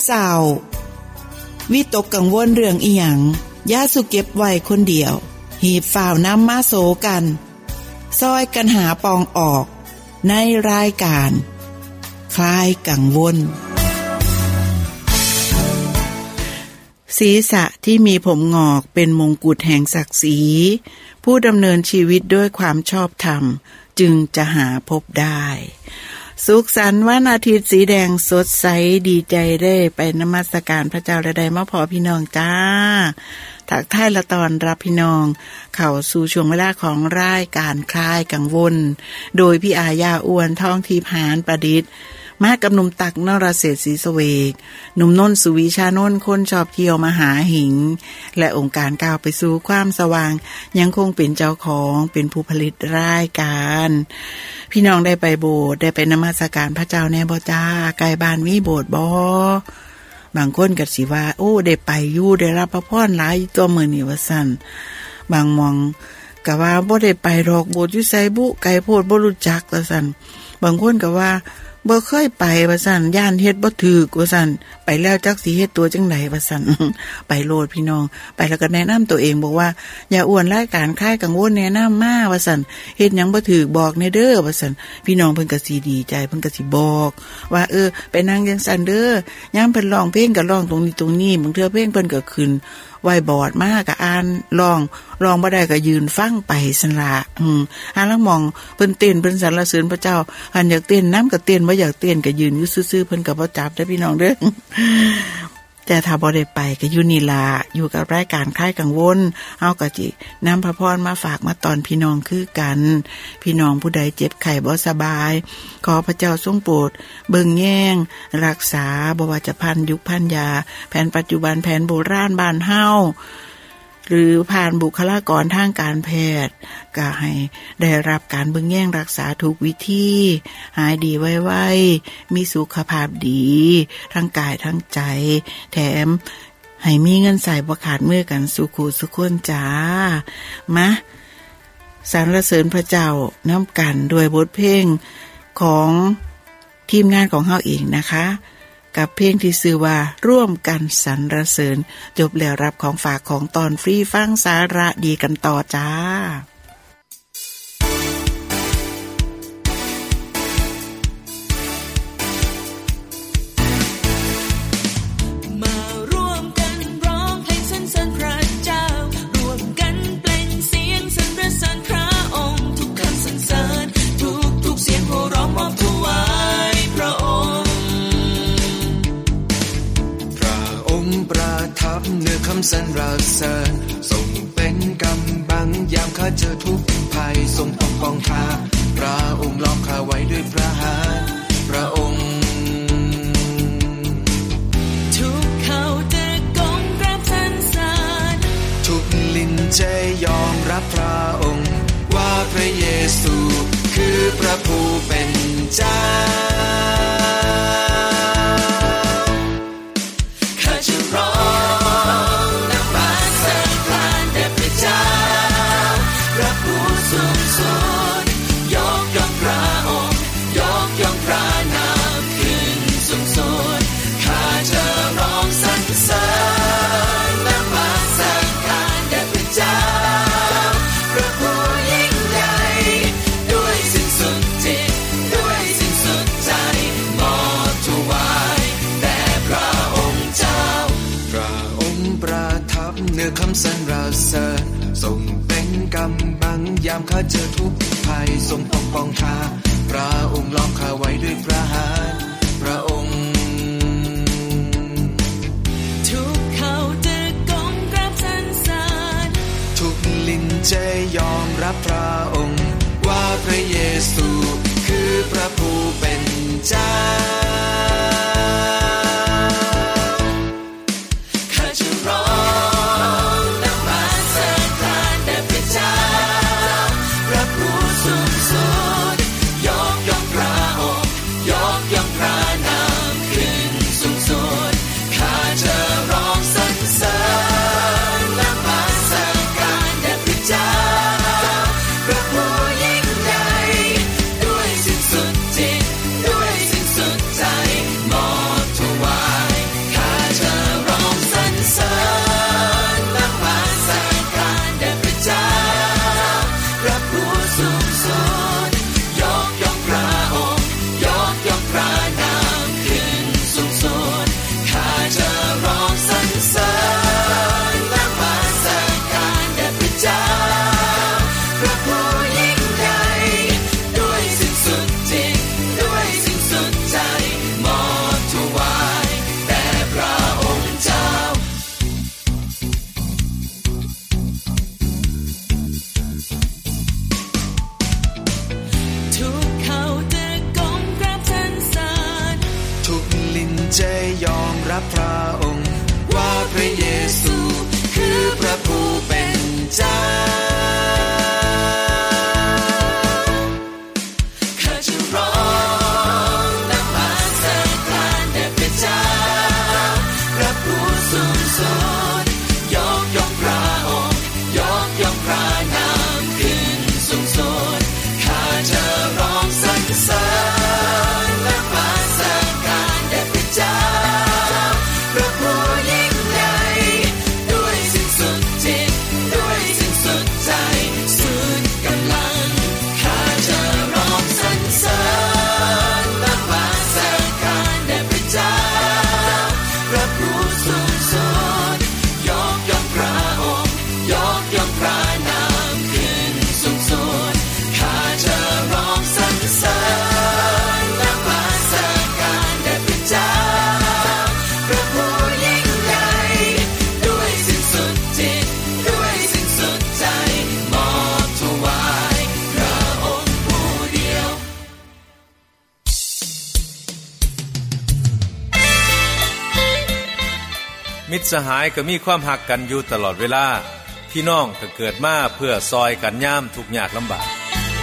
เศร้าวิตกกังวลเรื่องอีหยังอย่าสุเก็บไว้คนเดียวหีบฝ่าวนำมาโสกันซอยกันหาปองออกในรายการคลายกังวลศีรษะที่มีผมงอกเป็นมงกุฎแห่งศักดิ์ศรีผู้ดำเนินชีวิตด้วยความชอบธรรมจึงจะหาพบได้สุขสันต์วันอาทิตย์สีแดงสดใสดีใจได้ไปนมัสการพระเจ้าและได้มาพอพี่น้องจ้าทักทายและตอนรับพี่น้องเข้าสู่ช่วงเวลาของรายการคลายกังวลโดยพี่อาญาอ้วนท้องทิพย์หานประดิษฐ์มากับหนุ่มตักนรเศรษฐ์ศรีเสวกหนุ่มน้นสุวิชานนท์คนชอบเที่ยวมหาหิงและองค์การก้าวไปสู่ความสว่างยังคงเป็นเจ้าของเป็นผู้ผลิตรายการพี่น้องได้ไปโบสถ์ได้ไปนมัสการพระเจ้าแน่บ่จ้าใกล้บ้านมีโบสถ์บ่บางคนก็สิว่าโอ้ได้ไปอยู่ได้รับพระพรหลายตัวมื้อนี้ว่าซั่นบางมองก็ว่าบ่ได้ไปดอกโบสถ์อยู่ไสบุไกลโพดบ่รู้จักว่าซั่นบางคนก็ว่าบ่เคยไปว่าซั่นย่านเฮ็ดบ่ถูกว่าซั่นไปแล้วจักสิเฮ็ดตัวจังไดว่าซั่น ไปโลดพี่น้องไปแล้วก็แนะนำตัวเองบอกว่าอย่าอ้วนรายการคลายกังวลแนะนำมาว่าซั่นเฮ็ดหยังบ่ถูกบอกแน่เด้อว่าซั่นพี่น้องเพิ่นก็สิดีใจเพิ่นก็สิบอกว่าไปนั่งจังซั่นเด้อยามเพิ่นร้องเพลงก็ร้องตรงนี้ตรงนี้บางเทื่อเพลงเพิ่นก็ขึ้นไว้บอร์ดมาก็อ่านร้องบ่ได้ก็ยืนฟังไปซั่นล่ะหาลังมองเพิ่นเต้นเพิ่นสรรเสริญพระเจ้าหันอยากเต้นนำก็เต้นบ่อยากเต้นก็ยืนอยู่ซื่อๆเพิ่นก็บ่จับเด้อพี่น้องเด้อแต่ถ้าบ่ได้ไปก็อยู่นี่ล่ะอยู่กับรายการคลายกังวลเฮาก็สินำพระพรมาฝากมาตอนพี่น้องคือกันพี่น้องผู้ใดเจ็บไข้บ่สบายขอพระเจ้าทรงโปรดเบิ่งแย่งรักษาบ่ว่าจะพันยุคพันยาแผนปัจจุบันแผนโบราณบ้านเฮาหรือผ่านบุคลากรทางการแพทย์ก็ให้ได้รับการเบิ่งแย่งรักษาถูกวิธีหายดีไวๆมีสุขภาพดีทั้งกายทั้งใจแถมให้มีเงินใส่บ่ขาดมือกันสุขุสุขคนจ้ามาสรรเสริญพระเจ้าน้ำกันด้วยบทเพลงของทีมงานของเฮาเองนะคะกับเพลงที่ชื่อว่าร่วมกันสรรเสริญจบแล้วรับของฝากของตอนฟรีฟังสาระดีกันต่อจ้าสรรเสริญทรงเป็นกำบังยามข้าเจอทุกภัยทรงปกป้องข้าพระองค์ล้อมข้าไว้ด้วยพระหัตถ์พระองค์ทุกเขาจะก้มกราบสรรเสริญทุกลิ้นจะยอมรับพระองค์ว่าพระเยซูคือพระผู้เป็นเจ้าข้าจะร้องคำสรรเสริญทรงเป็นกำบังยามข้าเจอทุกภัยทรงปกป้องข้าพระองค์ล้อมข้าไว้ด้วยพระหัตถ์พระองค์ทุกเขาจะก้มกราบสรรเสริญทุกลิ้นจะยอมรับพระองค์ว่าพระเยซูคือพระผู้เป็นเจ้าใจมิตรสหายก็มีความหักกันอยู่ตลอดเวลาพี่น้องก็เกิดมาเพื่อซอยกันยามทุกข์ยากลำบาก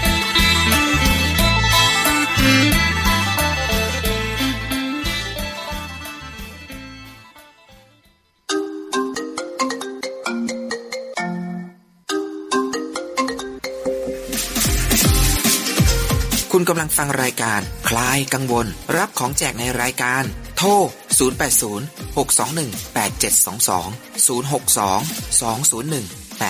คุณกำลังฟังรายการคลายกังวลรับของแจกในรายการโทร080 621 8722 062 201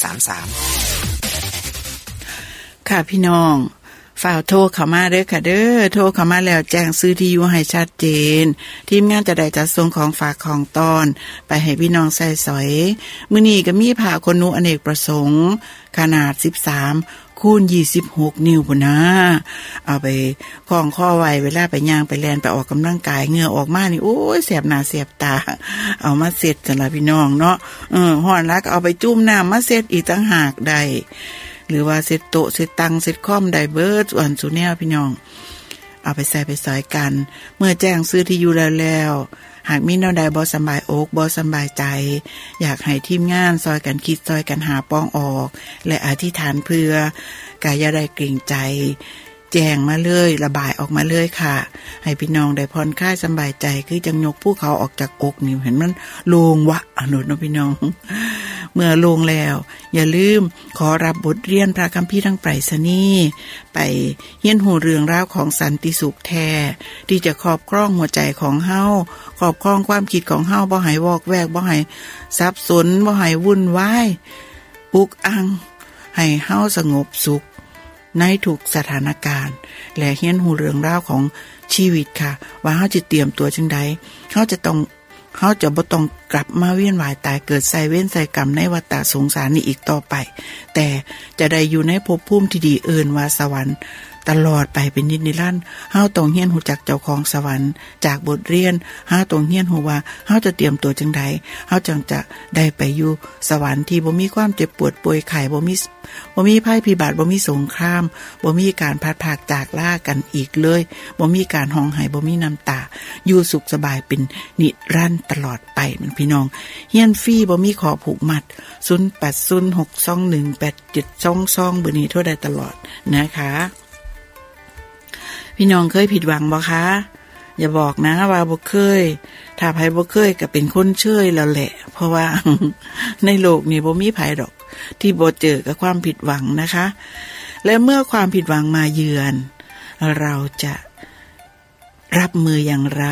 8933 ค่ะพี่น้องฝ่าวโทรเข้ามาเด้อค่ะเด้อโทรเข้ามาแล้วแจ้งซื้อที่อยู่ให้ชัดเจนทีมงานจะได้จัดส่งของฝากของตอนไปให้พี่น้องใส่สอยมื้อนี้ก็มีผ้าขนหนูอเนกประสงค์ขนาด13คูณ26นิ้วพุ่นนะเอาไปคล้องข้อไว้เวลาไปย่างไปแล่นไปออกกำลังกายเหงื่อออกมานี่โอ้ยแสบหน้าแสบตาเอามาเสร็จจังล่ะพี่น้องเนาะฮ้อนแล้วก็เอาไปจุ่มน้ำมาเสร็จอีกต่างหากได้หรือว่าเสร็จโต๊ะเสร็จตังเสร็จคอมได้เบิดส่วนสุแนวพี่น้องเอาไปใส่ไปสอยกันเมื่อแจ้งซื้อที่อยู่แล้วหากมีแนวใดบ่สบายอกบ่สบายใจอยากให้ทีมงานซอยกันคิดซอยกันหาป้องออกและอธิษฐานเพื่อกายได้เกรงใจแจ้งมาเลยระบายออกมาเลยค่ะให้พี่น้องได้ผ่อนคลายสบายใจคือจังยกภูเขาออกจากอกนี่เห็นมันโล่งวะอนุเนาะพี่น้องเมื่อลงแล้วอย่าลืมขอรับบทเรียนพระคัมภีร์ทางไปรษณีย์ไปเรียนหูเรื่องราวของสันติสุขแท้ที่จะครอบครองหัวใจของเฮาครอบครองความคิดของเฮาบ่ให้วอกแวกบ่ให้สับสนบ่ให้วุ่นวายอุกอังให้เฮาสงบสุขในทุกสถานการณ์และเรียนหูเรื่องราวของชีวิตค่ะว่าเฮาจะเตรียมตัวจังใดเฮาจะบ่ต้องกลับมาเวียนว่ายตายเกิดใส่เว้นใส่กรรมในวัฏสงสารนี้อีกต่อไปแต่จะได้อยู่ในภพภูมิที่ดีเอิ้นว่าสวรรค์ตลอดไปเป็นนิรันดร์เฮาต้องเรียนรู้จักเจ้าของสวรรค์จากบทเรียนเฮาต้องเรียนรู้ว่าเฮาจะเตรียมตัวจังใดเฮาจังจะได้ไปอยู่สวรรค์ที่บ่มีความเจ็บปวดป่วยไข้บ่มีภัยพิบัติบ่มีสงครามบ่มีการพลัดพรากจากลากันอีกเลยบ่มีการร้องไห้บ่มีน้ำตาอยู่สุขสบายเป็นนิรันดร์ตลอดไปมันพี่น้องเรียนฟรีบ่มีขอผูกมัด0806218722เบอร์นี้โทรได้ตลอดนะคะพี่น้องเคยผิดหวังบ่คะอย่าบอกนะว่าบ่เคยถ้าไผบ่เคยก็เป็นคนเชยแล้วแหละเพราะว่า ในโลกนี้บ่มีไผดอกที่บ่เจอกับความผิดหวังนะคะและเมื่อความผิดหวังมาเยือนเราจะรับมืออย่างไร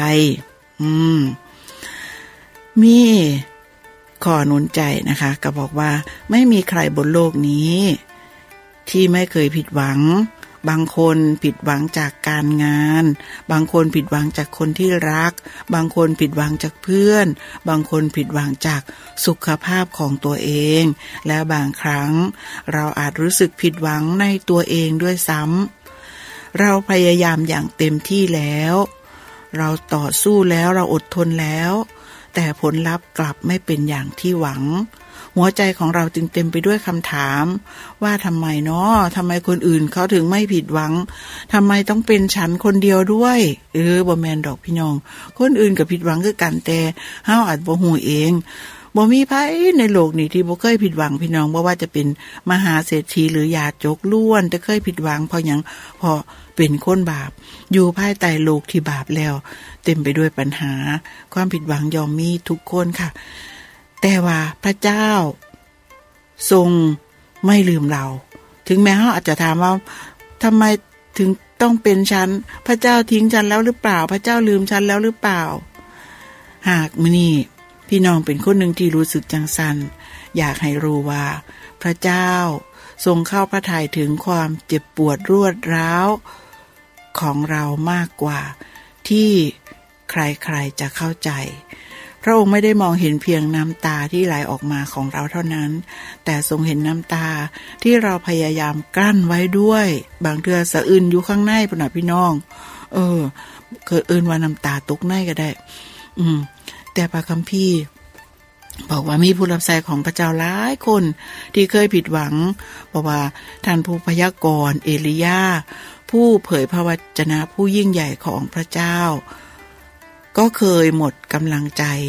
มีข้อหนุนใจนะคะก็บอกว่าไม่มีใครบนโลกนี้ที่ไม่เคยผิดหวังบางคนผิดหวังจากการงานบางคนผิดหวังจากคนที่รักบางคนผิดหวังจากเพื่อนบางคนผิดหวังจากสุขภาพของตัวเองและบางครั้งเราอาจรู้สึกผิดหวังในตัวเองด้วยซ้ำเราพยายามอย่างเต็มที่แล้วเราต่อสู้แล้วเราอดทนแล้วแต่ผลลัพธ์กลับไม่เป็นอย่างที่หวังหัวใจของเราจึงเต็มไปด้วยคำถามว่าทำไมทำไมคนอื่นเขาถึงไม่ผิดหวังทำไมต้องเป็นฉันคนเดียวด้วยบ่แม่นดอกพี่น้องคนอื่นก็ผิดหวังคือกันแต่เฮาอาจบ่ฮู้เองบ่มีไผในโลกนี้ที่บ่เคยผิดหวังพี่น้องบ่ว่าจะเป็นมหาเศรษฐีหรือยาจกล้วนแต่เคยผิดหวังเพราะหยังเพราะเป็นคนบาปอยู่ภายใต้โลกที่บาปแล้วเต็มไปด้วยปัญหาความผิดหวังย่อมมีทุกคนค่ะแต่ว่าพระเจ้าทรงไม่ลืมเราถึงแม้เราอาจจะถามว่าทำไมถึงต้องเป็นฉันพระเจ้าทิ้งฉันแล้วหรือเปล่าพระเจ้าลืมฉันแล้วหรือเปล่าหากมื้อนี้พี่น้องเป็นคนหนึ่งที่รู้สึกจังสันอยากให้รู้ว่าพระเจ้าทรงเข้าพระทัยถึงความเจ็บปวดรวดร้าวของเรามากกว่าที่ใครๆจะเข้าใจพระองค์ไม่ได้มองเห็นเพียงน้ำตาที่ไหลออกมาของเราเท่านั้นแต่ทรงเห็นน้ำตาที่เราพยายามกลั้นไว้ด้วยบางเทื่อสะอื้นอยู่ข้างในพุ่นน่ะพี่น้องเคยเอิ้นว่าน้ำตาตกในก็ได้แต่พระคัมภีร์บอกว่ามีผู้รับใช้ของพระเจ้าหลายคนที่เคยผิดหวังเพราะว่าท่านผู้พยากรณ์เอลียาผู้เผยพระวจนะผู้ยิ่งใหญ่ของพระเจ้าก็เคยหมดกำลังใจ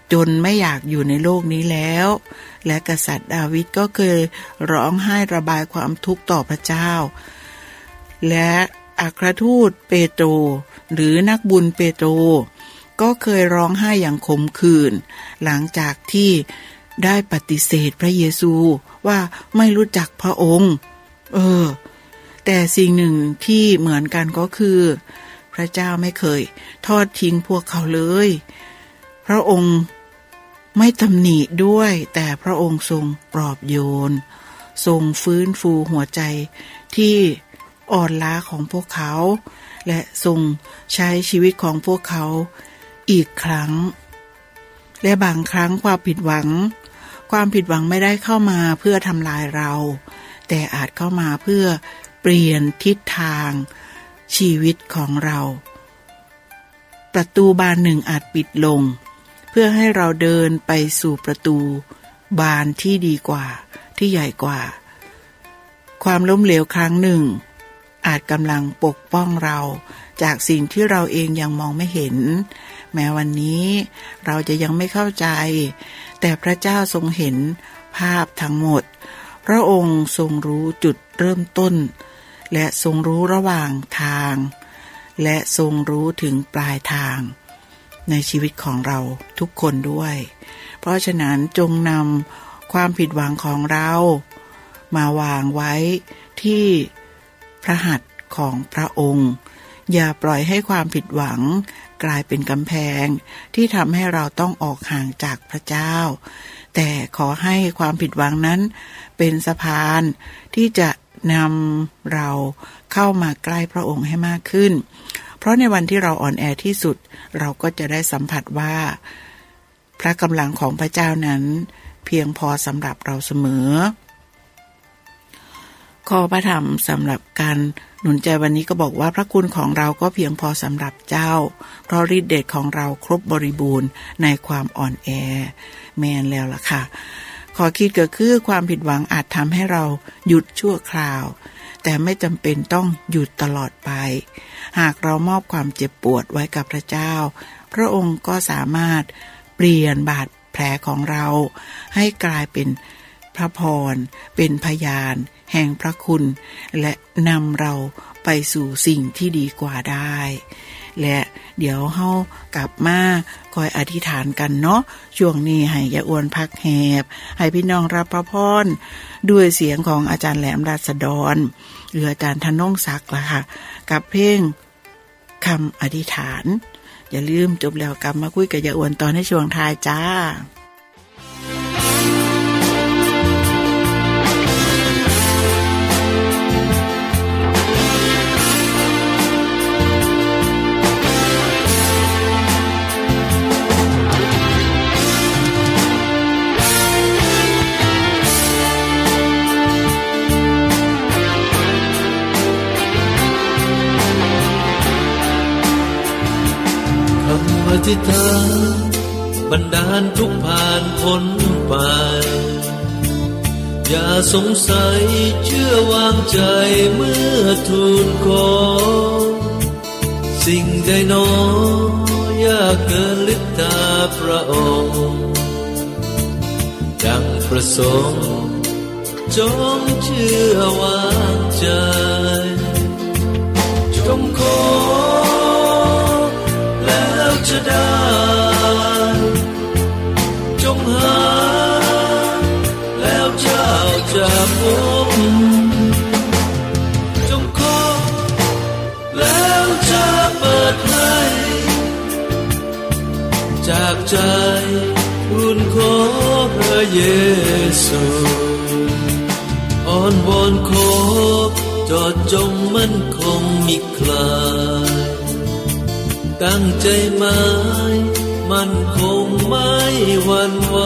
จนไม่อยากอยู่ในโลกนี้แล้วและกษัตริย์ดาวิดก็เคยร้องไห้ระบายความทุกข์ต่อพระเจ้าและอัครทูตเปโตรหรือนักบุญเปโตรก็เคยร้องไห้อย่างขมขื่นหลังจากที่ได้ปฏิเสธพระเยซูว่าไม่รู้จักพระองค์แต่สิ่งหนึ่งที่เหมือนกันก็คือพระเจ้าไม่เคยทอดทิ้งพวกเขาเลยพระองค์ไม่ตำหนิด้วยแต่พระองค์ทรงปลอบโยนทรงฟื้นฟูหัวใจที่อ่อนล้าของพวกเขาและทรงใช้ชีวิตของพวกเขาอีกครั้งและบางครั้งความผิดหวังไม่ได้เข้ามาเพื่อทำลายเราแต่อาจเข้ามาเพื่อเปลี่ยนทิศทางชีวิตของเราประตูบานหนึ่งอาจปิดลงเพื่อให้เราเดินไปสู่ประตูบานที่ดีกว่าที่ใหญ่กว่าความล้มเหลวครั้งหนึ่งอาจกำลังปกป้องเราจากสิ่งที่เราเองยังมองไม่เห็นแม้วันนี้เราจะยังไม่เข้าใจแต่พระเจ้าทรงเห็นภาพทั้งหมดพระองค์ทรงรู้จุดเริ่มต้นและทรงรู้ระหว่างทางและทรงรู้ถึงปลายทางในชีวิตของเราทุกคนด้วยเพราะฉะนั้นจงนำความผิดหวังของเรามาวางไว้ที่พระหัตถ์ของพระองค์อย่าปล่อยให้ความผิดหวังกลายเป็นกำแพงที่ทำให้เราต้องออกห่างจากพระเจ้าแต่ขอให้ความผิดหวังนั้นเป็นสะพานที่จะนำเราเข้ามาใกล้พระองค์ให้มากขึ้นเพราะในวันที่เราอ่อนแอที่สุดเราก็จะได้สัมผัสว่าพระกำลังของพระเจ้านั้นเพียงพอสำหรับเราเสมอข้อพระธรรมสำหรับการหนุนใจวันนี้ก็บอกว่าพระคุณของเราก็เพียงพอสำหรับเจ้าเพราะฤทธิ์เดชของเราครบบริบูรณ์ในความอ่อนแอแม่นแล้วล่ะค่ะขอคิดก็คือความผิดหวังอาจทำให้เราหยุดชั่วคราวแต่ไม่จำเป็นต้องหยุดตลอดไปหากเรามอบความเจ็บปวดไว้กับพระเจ้าพระองค์ก็สามารถเปลี่ยนบาดแผลของเราให้กลายเป็นพระพรเป็นพยานแห่งพระคุณและนำเราไปสู่สิ่งที่ดีกว่าได้และเดี๋ยวเฮากลับมาคอยอธิษฐานกันเนาะช่วงนี้ให้ยายอ้วนพักแหบให้พี่น้องรับพระพรด้วยเสียงของอาจารย์แหลมราษฎรหรืออาจารย์ธนงศักดิ์ล่ะค่ะกับเพลงคำอธิษฐานอย่าลืมจบแล้วกลับมาคุยกับยายอ้วนตอนในช่วงท้ายจ้าอธิษฐานบันดาลทุกผ่านพ้นไปอย่าสงสัยเชื่อวางใจเมื่อทูลขอสิ่งใดหนอยากเกินฤทธาพระองค์ดังประสงค์จงเชื่อวางใจจงขอแล้วจะได้จงหาแล้วเจ้าจะพบจงขอแล้วจะเปิดให้จากใจทูลขอพระเยซูอ้อนวอนขอจอดจงมั่นคงมิคลายตั้งใจหมายมั่นคงไม่หวั่นไหว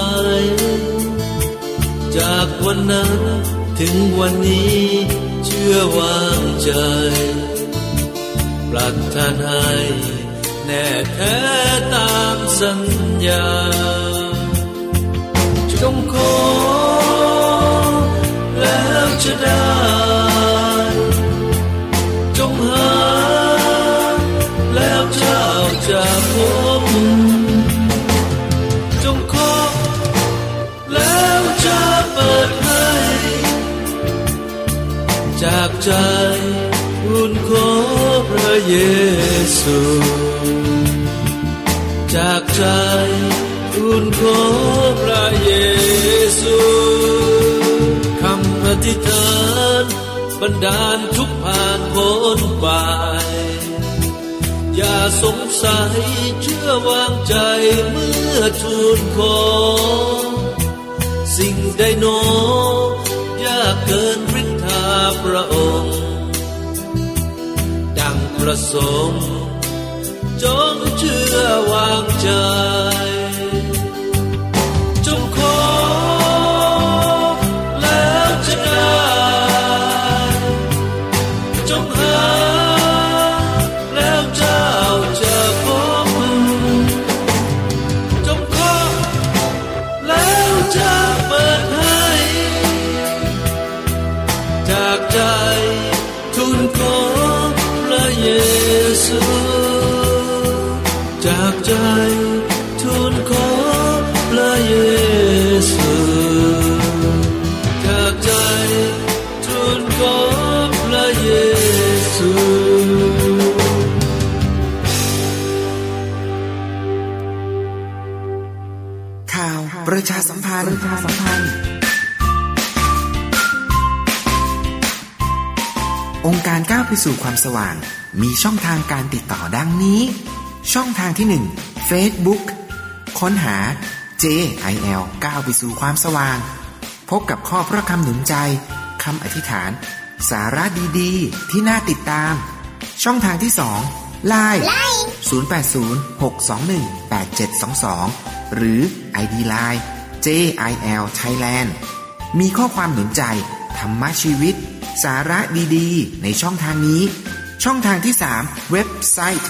จากวันนั้นถึงวันนี้เชื่อวางใจปรารถนาให้แน่แท้ตามสัญญาจงขอแล้วจะได้จงหาแล้วเจ้าจะพบจงใจทูลขอพระเยซูจากใจทูลขอพระเยซูคำอธิษฐานบันดาลทุกผ่านพ้นไปอย่าสงสัยเชื่อวางใจเมื่อทูลขอสิ่งใดหนอยากเกินฤทธาพระองค์ดังประสงค์จงเชื่อวางใจจงขอแล้วจะได้จงหาแล้วเจ้าจะพบจงขอแล้วจะเปิดให้จากใจทูลขอพระเยซูจากใจทูลขอพระเยซูจากใจทูลขอพระเยซูข่าวประชาสัมพันธ์องค์การก้าวไปสู่ความสว่างมีช่องทางการติดต่อดังนี้ช่องทางที่ 1 Facebook ค้นหา JIL ก้าวไปสู่ความสว่างพบกับข้อพระคำหนุนใจคำอธิษฐานสาระดีๆที่น่าติดตามช่องทางที่ 2 LINE 0806218722 หรือ ID LINE JIL Thailand มีข้อความหนุนใจธรรมชีวิตสาระดีๆในช่องทางนี้ช่องทางที่ 3 เว็บไซต์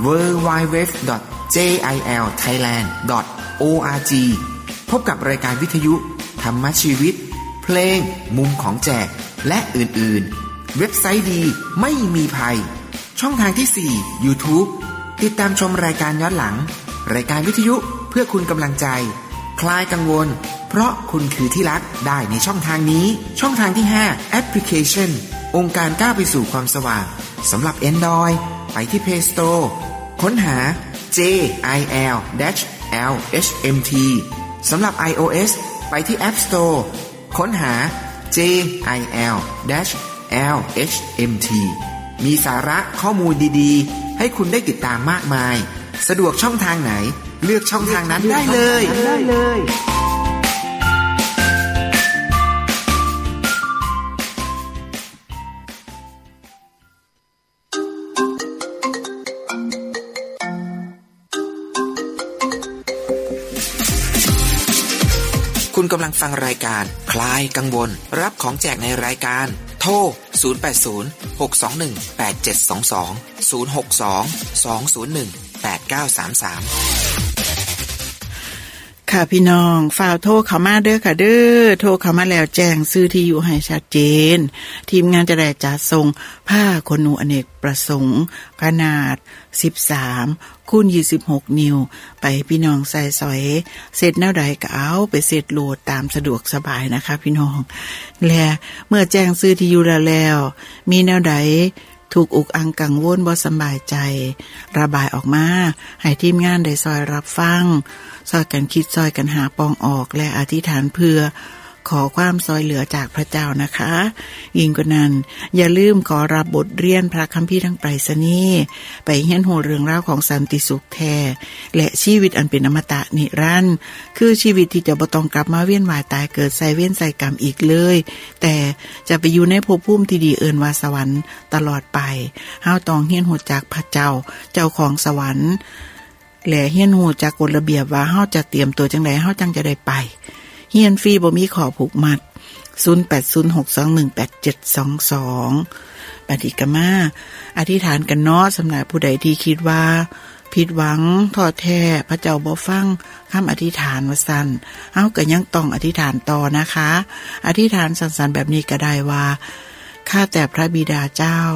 www.jilthailand.org พบกับรายการวิทยุธรรมชีวิตเพลงมุมของแจกและอื่นๆเว็บไซต์ดีไม่มีภัยช่องทางที่ 4 YouTube ติดตามชมรายการย้อนหลังรายการวิทยุเพื่อคุณกำลังใจคลายกังวลเพราะคุณคือที่รักได้ในช่องทางนี้ช่องทางที่ 5 แอปพลิเคชันองค์การก้าวไปสู่ความสว่างสำหรับ Android ไปที่ Play Store ค้นหา JIL-LHMT สำหรับ iOS ไปที่ App Store ค้นหา JIL-LHMT มีสาระข้อมูลดีๆให้คุณได้ติดตามมากมายสะดวกช่องทางไหนเลือกช่องทางนั้นได้เลยคุณกำลังฟังรายการคลายกังวลรับของแจกในรายการโทร0806218722 062-201-8933 ค่ะพี่น้องฝ่าวโทรเข้ามาเด้อค่ะเด้อโทรเข้ามาแล้วแจ้งชื่อที่อยู่ให้ชัดเจนทีมงานจะได้จัดส่งผ้าขนหนูอเนกประสงค์ขนาด13 คูณ 26 นิ้วไปพี่น้องใส่สอยเสร็จแนวใดก็เอาไปเสร็จโหลดตามสะดวกสบายนะคะพี่น้องและเมื่อแจ้งชื่อที่อยู่แล้วมีแนวใดถูกอกอังกังวลบ่สบายใจระบายออกมาให้ทีมงานได้ซอยรับฟังซอยกันคิดซอยกันหาปองออกและอธิษฐานเพื่อขอความซอยเหลือจากพระเจ้านะคะยิ่งกว่านั้นอย่าลืมขอรับบทเรียนพระคัมภีร์ทั้งไปรษณีย์ไปเรียนรู้เรื่องราวของสันติสุขแท้และชีวิตอันเป็นอมตะนิรันดร์คือชีวิตที่จะบ่ต้องกลับมาเวียนว่ายตายเกิดใส่เวรใส่กรรมอีกเลยแต่จะไปอยู่ในภพภูมิที่ดีเอิ้นว่าสวรรค์ตลอดไปเฮาต้องเรียนรู้จากพระเจ้าเจ้าของสวรรค์และเรียนรู้จากกฎระเบียบว่าเฮาจะเตรียมตัวจังได๋เฮาจังจะได้ไปเรียนฟรีบ่มีข้อผูกมัด0806218722ปฏิกรรมาอธิษฐานกันเนาะสำหรับผู้ใดที่คิดว่าผิดหวังท้อแท้พระเจ้าบ่ฟังคำอธิษฐานว่าซั่นเฮาก็ยังต้องอธิษฐานต่อนะคะอธิษฐานสั้นๆแบบนี้ก็ได้ว่าข้าแต่พระบิดาเจ้า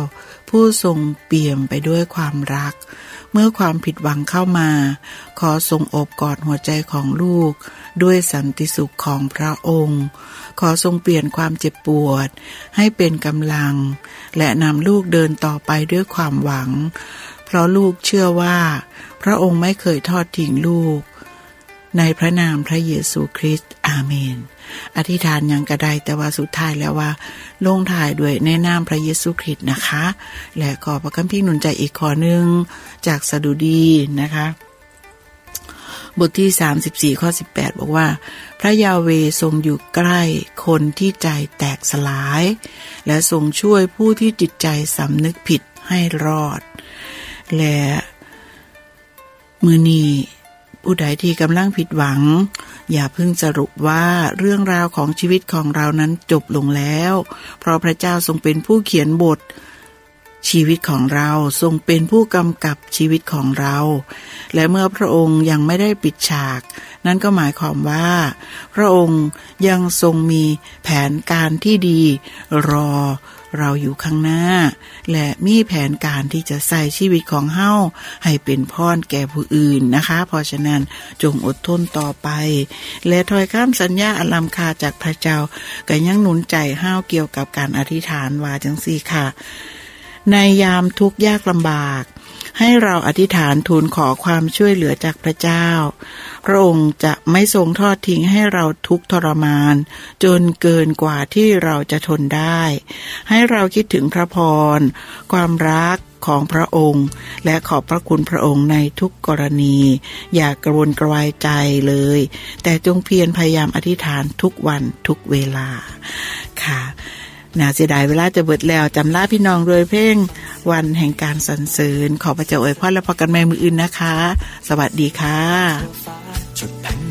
ผู้ทรงเปี่ยมไปด้วยความรักเมื่อความผิดหวังเข้ามาขอทรงโอบกอดหัวใจของลูกด้วยสันติสุขของพระองค์ขอทรงเปลี่ยนความเจ็บปวดให้เป็นกำลังและนำลูกเดินต่อไปด้วยความหวังเพราะลูกเชื่อว่าพระองค์ไม่เคยทอดทิ้งลูกในพระนามพระเยซูคริสต์อาเมนอธิษฐานยังกระไดแต่ว่าสุดท้ายแล้วว่าลงท้ายด้วยในนามพระเยซูคริสต์นะคะและขอพระคัมภีร์หนุนใจอีกข้อนึงจากสดุดีนะคะบทที่34ข้อ18บอกว่าพระยาเวห์ทรงอยู่ใกล้คนที่ใจแตกสลายและทรงช่วยผู้ที่จิตใจสำนึกผิดให้รอดและมื้อนี้ผู้ใดที่กำลังผิดหวังอย่าเพิ่งสรุปว่าเรื่องราวของชีวิตของเรานั้นจบลงแล้วเพราะพระเจ้าทรงเป็นผู้เขียนบทชีวิตของเราทรงเป็นผู้กำกับชีวิตของเราและเมื่อพระองค์ยังไม่ได้ปิดฉากนั่นก็หมายความว่าพระองค์ยังทรงมีแผนการที่ดีรอเราอยู่ข้างหน้าและมีแผนการที่จะใส่ชีวิตของเฮาให้เป็นพรแก่ผู้อื่นนะคะเพราะฉะนั้นจงอดทนต่อไปและถ้อยคำสัญญาอันล้ำค่าจากพระเจ้าก็ยังหนุนใจเฮาเกี่ยวกับการอธิษฐานว่าจังซี่ค่ะในยามทุกข์ยากลำบากให้เราอธิษฐานทูลขอความช่วยเหลือจากพระเจ้าพระองค์จะไม่ทรงทอดทิ้งให้เราทุกข์ทรมานจนเกินกว่าที่เราจะทนได้ให้เราคิดถึงพระพรความรักของพระองค์และขอบพระคุณพระองค์ในทุกกรณีอย่ากระวนกระวายใจเลยแต่จงเพียรพยายามอธิษฐานทุกวันทุกเวลาค่ะน่าเสียดายเวลาจะเบิดแล้วจำลาพี่น้องโดยเพลงวันแห่งการสรรเสริญขอพระเจ้าอวยพรและพรกันใหม่มื้ออื่นนะคะสวัสดีค่ะ